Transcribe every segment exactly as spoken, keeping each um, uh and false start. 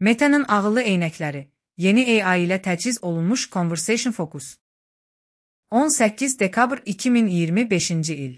Meta'nın ağıllı eynəkləri, yeni A I ilə təchiz olunmuş Conversation Focus. on səkkiz dekabr iki min iyirmi beşinci il.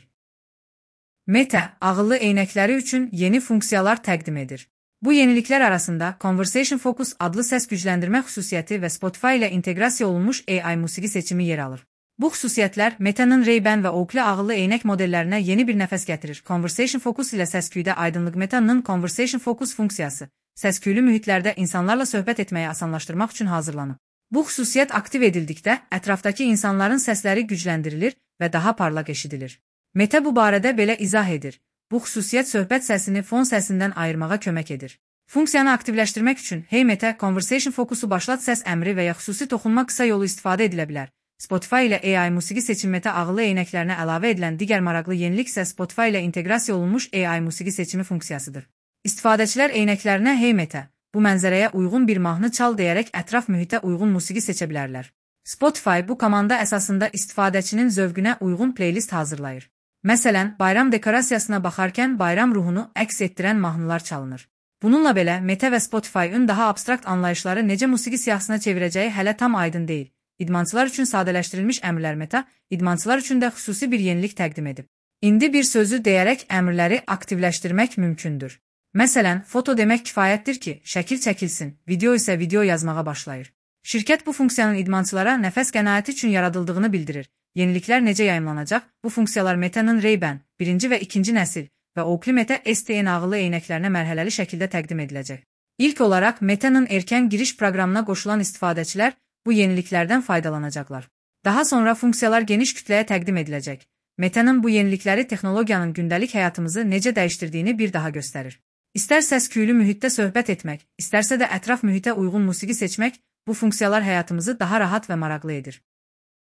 Meta, ağıllı eynəkləri üçün yeni funksiyalar təqdim edir. Bu yeniliklər arasında Conversation Focus adlı səs gücləndirmə xüsusiyyəti və Spotify ilə inteqrasiya olunmuş A I musiqi seçimi yer alır. Bu xüsusiyyətlər Meta'nın Ray-Ban və Oakley ağıllı eynək modellərinə yeni bir nəfəs gətirir. Conversation Focus ilə səsküydə aydınlıq. Meta'nın Conversation Focus funksiyası, səsküylü mühitlərdə insanlarla söhbət etməyi asanlaşdırmaq üçün hazırlanıb. Bu xüsusiyyət aktiv edildikdə ətrafdakı insanların səsləri gücləndirilir və daha parlaq eşidilir. Meta bu barədə belə izah edir. Bu xüsusiyyət söhbət səsini fon səsindən ayırmağa kömək edir. Funksiyanı aktivləşdirmək üçün Hey Meta, Conversation Focus'u başlat səs əmri və ya xüsusi toxunma qısa yolu istifadə edilə bilər. Spotify ilə A I musiqi seçim. Meta ağıllı eynəklərinə əlavə edilən digər maraqlı yenilik isə Spotify ilə inteqrasiya olunmuş A I musiqi seçimi funksiyasıdır. İstifadəçilər eynəklərinə Hey Meta, bu mənzərəyə uyğun bir mahnı çal deyərək ətraf mühitə uyğun musiqi seçə bilərlər. Spotify bu komanda əsasında istifadəçinin zövqünə uyğun playlist hazırlayır. Məsələn, bayram dekorasiyasına baxarkən bayram ruhunu əks etdirən mahnılar çalınır. Bununla belə, Meta və Spotify-ın daha abstrakt anlayışları necə musiqi siyahısına çevirəcəyi hələ tam aydın deyil. İdmançılar üçün sadələşdirilmiş əmrlər. Meta, idmançılar üçün də xüsusi bir yenilik təqdim edib. İndi bir sözü deyərək əmrləri aktivləşdirmək mümkündür. Məsələn, foto demək kifayətdir ki, şəkil çəkilsin, video isə video yazmağa başlayır. Şirkət bu funksiyanın idmançılara nəfəs qənaəti üçün yaradıldığını bildirir. Yeniliklər necə yayımlanacaq? Bu funksiyalar Meta'nın Ray-Ban birinci və ikinci nəsil və Oakley Meta S T N ağıllı eynəklərinə mərhələli şəkildə təqdim ediləcək. İlk olaraq Meta'nın erkən giriş proqramına qoşulan istifadəçilər bu yeniliklərdən faydalanacaqlar. Daha sonra funksiyalar geniş kütləyə təqdim ediləcək. Meta'nın bu yenilikləri texnologiyanın gündəlik həyatımızı necə dəyişdirdiyini bir daha göstərir. İstər səsküylü mühitdə söhbət etmək, istərsə də ətraf mühitə uyğun musiqi seçmək, bu funksiyalar həyatımızı daha rahat və maraqlı edir.